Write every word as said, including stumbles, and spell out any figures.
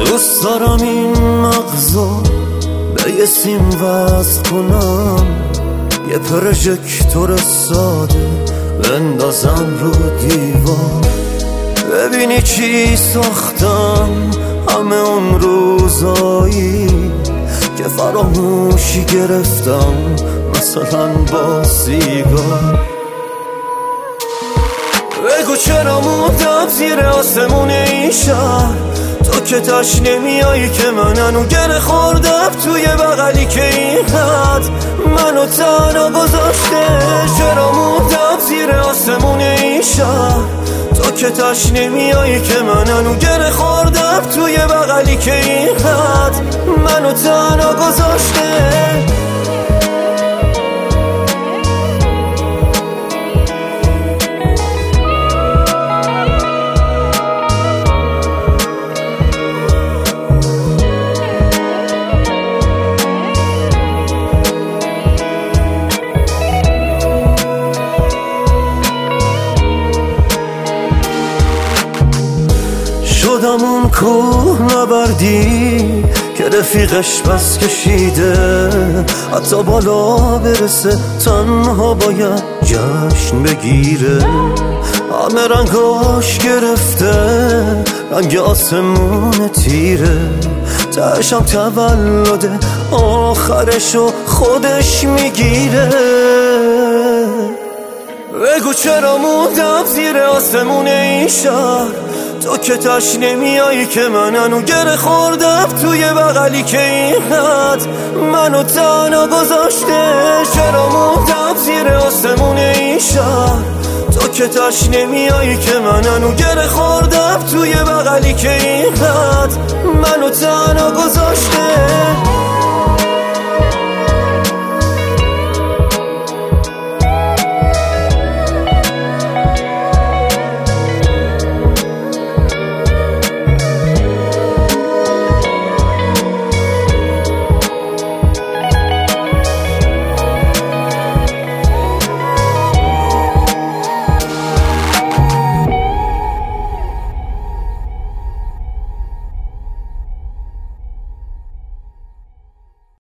دوست دارم این مغزو به یه سیم وصل کنم، یه پروژکتور ساده بندازم رو دیوار، ببینی چی ساختم همه اون روزایی که فراموشی گرفتم، مثلا با سیگار. بگو چرا موندم زیر آسمون این شهر، تو که تاش نمیایی که من هنو گره خوردم توی بغلی که این حد منو تنها گذاشته. چرا موندم زیر آسمون این شهر، تو که تاش نمیایی که من هنو گره خوردم توی بغلی که این حد منو تنها گذاشته. شدم اون کوه نبردی که رفیقش بس کشیده، حتی بالا برسه تنها باید جشن بگیره. همه رنگاش گرفته، رنگ آسمون تیره، تشم تولده آخرشو خودش میگیره. بگو چرا موندم زیر آسمون این شهر، تو که تاش نمیایی که من هنو گره خوردم توی بغلی که این حد منو تنها گذاشته. چرا موندم زیر آسمون این شهر، تو که تاش نمیایی که من هنو گره خوردم توی بغلی که این حد منو تنها گذاشته.